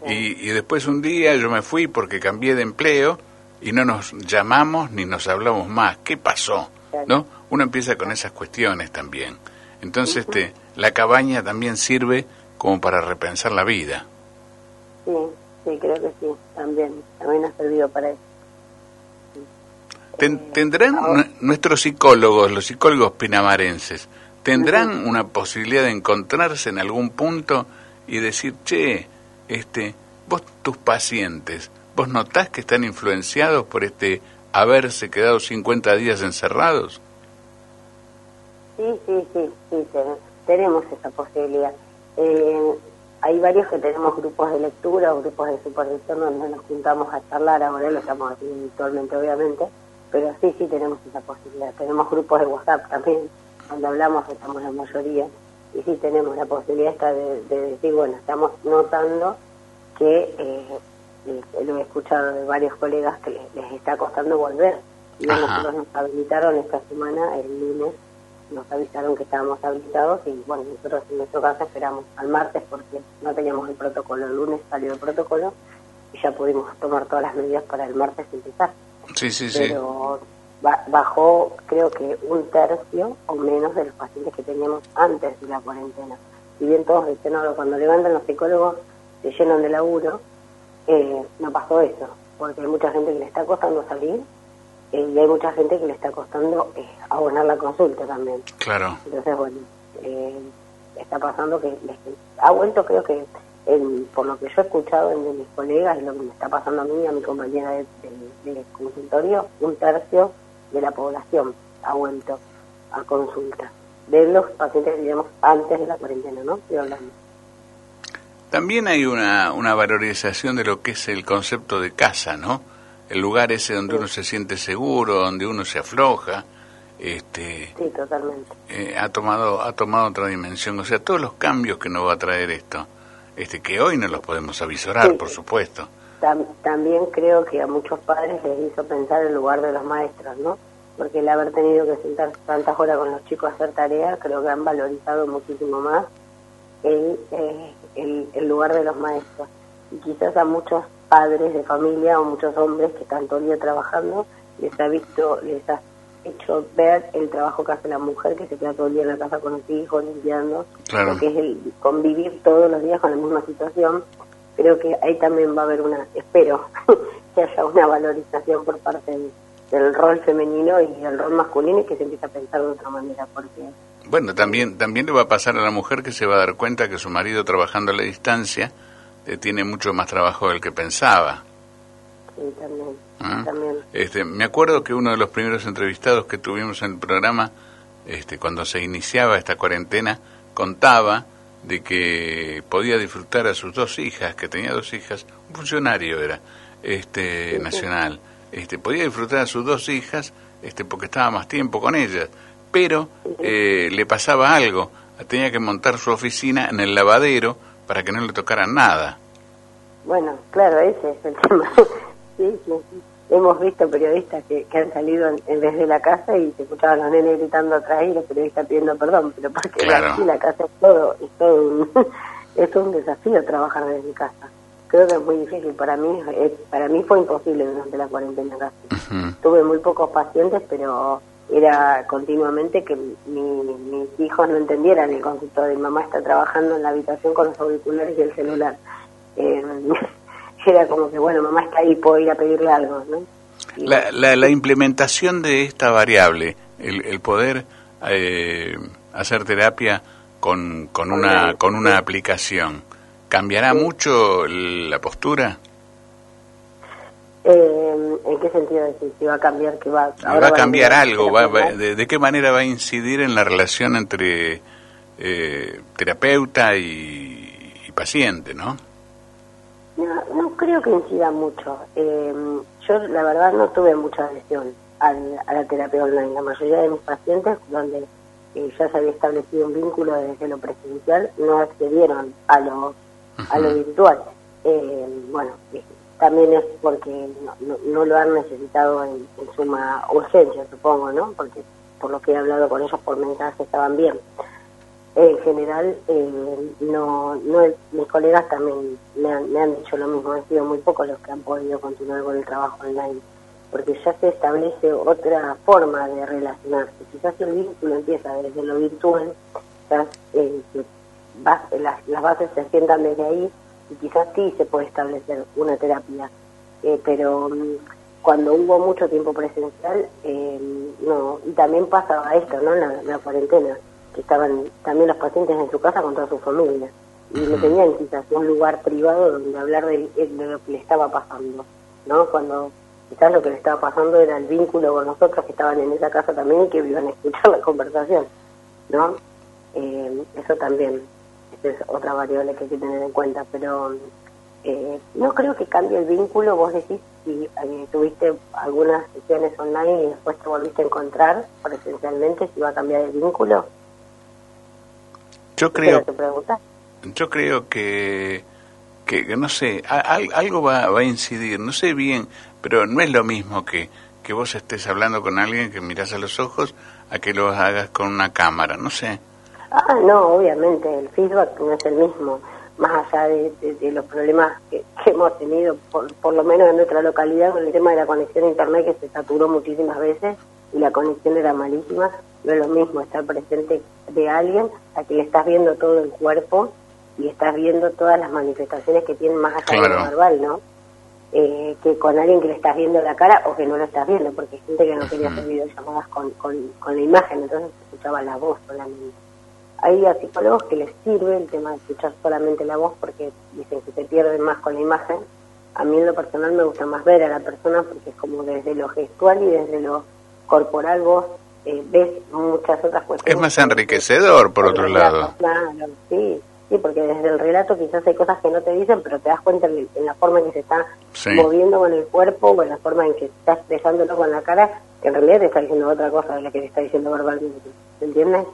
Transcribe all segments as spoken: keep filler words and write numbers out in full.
Y, y después un día yo me fui porque cambié de empleo y no nos llamamos ni nos hablamos más. ¿Qué pasó? ¿No? Uno empieza con esas cuestiones también. Entonces, uh-huh. este, la cabaña también sirve como para repensar la vida. Sí, sí, creo que sí, también, también ha servido para eso. Ten, ¿Tendrán eh, nuestros psicólogos, los psicólogos pinamarenses, tendrán uh-huh. una posibilidad de encontrarse en algún punto y decir, che, este, vos, tus pacientes, vos notás que están influenciados por este haberse quedado cincuenta días encerrados? Sí, sí, sí, sí, tenemos esa posibilidad. Eh, hay varios que tenemos grupos de lectura o grupos de supervisión donde nos juntamos a charlar, ahora lo estamos haciendo virtualmente obviamente, pero sí, sí tenemos esa posibilidad. Tenemos grupos de WhatsApp también, donde hablamos, estamos la mayoría, y sí tenemos la posibilidad esta de, de decir, bueno, estamos notando que, eh, lo he escuchado de varios colegas que les, les está costando volver, y nosotros nos habilitaron esta semana, el lunes, nos avisaron que estábamos habilitados y bueno, nosotros en nuestro caso esperamos al martes porque no teníamos el protocolo. El lunes salió el protocolo y ya pudimos tomar todas las medidas para el martes empezar. Sí, sí, Pero sí. Bajó creo que un tercio o menos de los pacientes que teníamos antes de la cuarentena. Si bien todos dicen, no, cuando levantan los psicólogos se llenan de laburo, eh, no pasó eso, porque hay mucha gente que le está costando salir. Eh, y hay mucha gente que le está costando eh, abonar la consulta también. Claro. Entonces, bueno, eh, está pasando que les, ha vuelto, creo que, en, por lo que yo he escuchado de mis colegas y lo que me está pasando a mí y a mi compañera de, de, de consultorio, un tercio de la población ha vuelto a consulta. De los pacientes que teníamos antes de la cuarentena, ¿no? Estoy hablando. También hay una, una valorización de lo que es el concepto de casa, ¿no? El lugar ese donde sí. uno se siente seguro, donde uno se afloja, este, sí, totalmente. Eh, ha tomado ha tomado otra dimensión, o sea, todos los cambios que nos va a traer esto, este, que hoy no los podemos avisorar, sí. por supuesto. Tam, también creo que a muchos padres les hizo pensar el lugar de los maestros, ¿no? Porque el haber tenido que sentarse tantas horas con los chicos a hacer tareas, creo que han valorizado muchísimo más el, eh, el, el lugar de los maestros. Y quizás a muchos padres de familia o muchos hombres que están todo el día trabajando, les ha visto, les ha hecho ver el trabajo que hace la mujer que se queda todo el día en la casa con los hijos, limpiando, claro. lo que es el convivir todos los días con la misma situación. Creo que ahí también va a haber una, espero, que haya una valorización por parte de, del rol femenino y del rol masculino y que se empiece a pensar de otra manera, porque... Bueno, también, también le va a pasar a la mujer que se va a dar cuenta que su marido trabajando a la distancia Eh, tiene mucho más trabajo del que pensaba. Sí, también, ¿Ah? también. Este, me acuerdo que uno de los primeros entrevistados que tuvimos en el programa, este, cuando se iniciaba esta cuarentena, contaba de que podía disfrutar a sus dos hijas, que tenía dos hijas, un funcionario era, este, sí, nacional, este, podía disfrutar a sus dos hijas, este, porque estaba más tiempo con ellas, pero eh, le pasaba algo, tenía que montar su oficina en el lavadero para que no le tocaran nada. Bueno, claro, ese es el tema. sí, sí, sí. Hemos visto periodistas que, que han salido en, en vez de la casa y se escuchaban los nenes gritando atrás y los periodistas pidiendo perdón, pero porque claro. la, la casa es todo, es todo un, es un desafío trabajar desde casa. Creo que es muy difícil, para mí es, para mí fue imposible durante la cuarentena casi. Uh-huh. Tuve muy pocos pacientes, pero era continuamente que mi, mis hijos no entendieran el concepto de mamá está trabajando en la habitación con los auriculares y el celular. Eh, era como que, bueno, mamá está ahí, puedo ir a pedirle algo, ¿no? Y la, la, la implementación de esta variable, el, el poder eh, hacer terapia con, con, una, con una aplicación, ¿cambiará sí. mucho la postura? Eh, ¿En qué sentido decir? Si va a cambiar, que va, ahora va a cambiar va a algo, va, va, de, ¿de qué manera va a incidir en la relación entre eh, terapeuta y, y paciente, no? No, no creo que incida mucho. Eh, yo, la verdad, no tuve mucha adhesión al, a la terapia online. La mayoría de mis pacientes, donde eh, ya se había establecido un vínculo desde lo presencial, no accedieron a lo, uh-huh. a lo virtual. Eh, bueno, también es porque no, no, no lo han necesitado en, en suma urgencia, supongo, ¿no? Porque por lo que he hablado con ellos por mensaje estaban bien. en general, eh, no, no mis colegas también me han, me han dicho lo mismo, han sido muy pocos los que han podido continuar con el trabajo online, porque ya se establece otra forma de relacionarse. Quizás el vínculo empieza desde lo virtual, quizás eh, vas, las, las bases se sientan desde ahí, y quizás sí se puede establecer una terapia, eh, pero um, cuando hubo mucho tiempo presencial, eh, no, y también pasaba esto, ¿no? La, la cuarentena, que estaban también los pacientes en su casa con toda su familia, y no tenían quizás un lugar privado donde hablar de, de lo que le estaba pasando, ¿no? Cuando quizás lo que le estaba pasando era el vínculo con nosotros que estaban en esa casa también y que iban a escuchar la conversación, ¿no? Eh, eso también, esa es otra variable que hay que tener en cuenta, pero eh, no creo que cambie el vínculo. Vos decís, si eh, tuviste algunas sesiones online y después te volviste a encontrar presencialmente, si va a cambiar el vínculo. Yo creo, yo creo que, que, que no sé, a, a, algo va, va a incidir, no sé bien, pero no es lo mismo que, que vos estés hablando con alguien que mirás a los ojos a que lo hagas con una cámara, no sé. Ah, no, obviamente, el feedback no es el mismo, más allá de, de, de los problemas que, que hemos tenido, por, por lo menos en nuestra localidad, con el tema de la conexión a internet, que se saturó muchísimas veces y la conexión era malísima. No es lo mismo estar presente de alguien a que le estás viendo todo el cuerpo y estás viendo todas las manifestaciones que tienen más allá claro. de lo verbal, ¿no? Eh, que con alguien que le estás viendo la cara o que no lo estás viendo, porque hay gente que no quería hacer videollamadas con, con, con la imagen, entonces se escuchaba la voz solamente. Hay a psicólogos que les sirve el tema de escuchar solamente la voz porque dicen que se pierden más con la imagen. A mí en lo personal me gusta más ver a la persona porque es como desde lo gestual y desde lo corporal vos eh, ves muchas otras cuestiones. Es más enriquecedor, por otro lado. Claro, sí, sí, porque desde el relato quizás hay cosas que no te dicen, pero te das cuenta en, en la forma en que se está sí. moviendo con el cuerpo o en la forma en que estás dejándolo con la cara, que en realidad te está diciendo otra cosa de la que te está diciendo verbalmente. ¿Se entiende?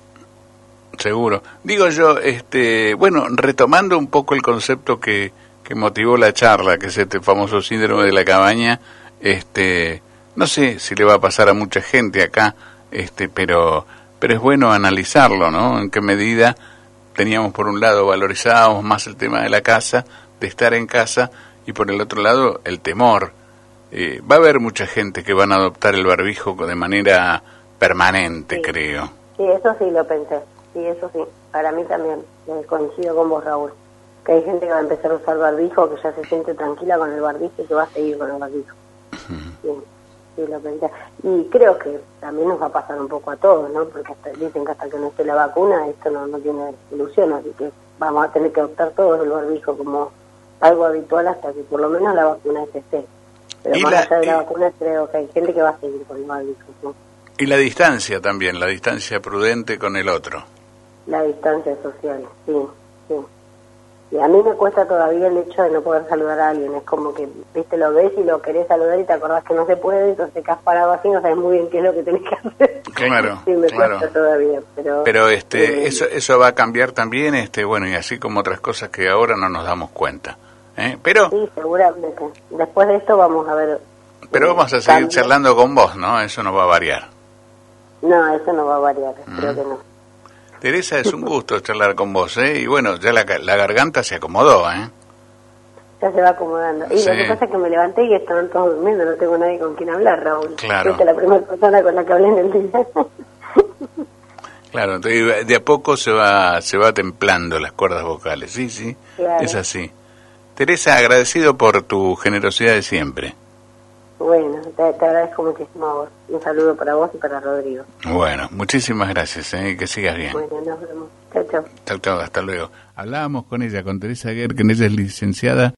Seguro. Digo yo, este, bueno, retomando un poco el concepto que, que motivó la charla, que es este famoso síndrome de la cabaña, este, no sé si le va a pasar a mucha gente acá, este, pero, pero es bueno analizarlo, ¿no? En qué medida teníamos por un lado valorizábamos más el tema de la casa, de estar en casa, y por el otro lado el temor. Eh, va a haber mucha gente que van a adoptar el barbijo de manera permanente, sí. creo. Sí, eso sí lo pensé. Sí, eso sí, para mí también, eh, coincido con vos, Raúl, que hay gente que va a empezar a usar barbijo, que ya se siente tranquila con el barbijo y que va a seguir con el barbijo. Uh-huh. Sí, sí, lo pensé. Y creo que también nos va a pasar un poco a todos, ¿no? Porque hasta, dicen que hasta que no esté la vacuna esto no, no tiene solución, así que vamos a tener que adoptar todos el barbijo como algo habitual hasta que por lo menos la vacuna esté. Pero más la, allá de la y... vacuna creo que hay gente que va a seguir con el barbijo, ¿no? Y la distancia también, la distancia prudente con el otro. La distancia social, sí, sí. Y a mí me cuesta todavía el hecho de no poder saludar a alguien. Es como que, viste, lo ves y lo querés saludar y te acordás que no se puede, entonces te quedás parado así, no sabes muy bien qué es lo que tenés que hacer. Claro, sí, me claro. cuesta todavía, pero... Pero este, eh, eso eso va a cambiar también, este bueno, y así como otras cosas que ahora no nos damos cuenta. ¿eh? Pero sí, seguramente. Después de esto vamos a ver... Pero eh, vamos a seguir cambios. charlando con vos, ¿no? Eso no va a variar. No, eso no va a variar, mm. creo que no. Teresa, es un gusto charlar con vos, ¿eh? Y bueno, ya la, la garganta se acomodó, ¿eh? Ya se va acomodando. Y sí. Lo que pasa es que me levanté y estaban todos durmiendo, no tengo nadie con quien hablar, Raúl. Claro. Fuiste la primera persona con la que hablé en el día. Claro, entonces de a poco se va se va templando las cuerdas vocales, sí, sí, claro. Es así. Teresa, agradecido por tu generosidad de siempre. Bueno, te, te agradezco muchísimo a vos. Un saludo para vos y para Rodrigo. Bueno, muchísimas gracias, ¿eh? Que sigas bien. Bueno, nos vemos. Chao, chao. Chao, chao, hasta luego. Hablábamos con ella, con Teresa Gerken, ella es licenciada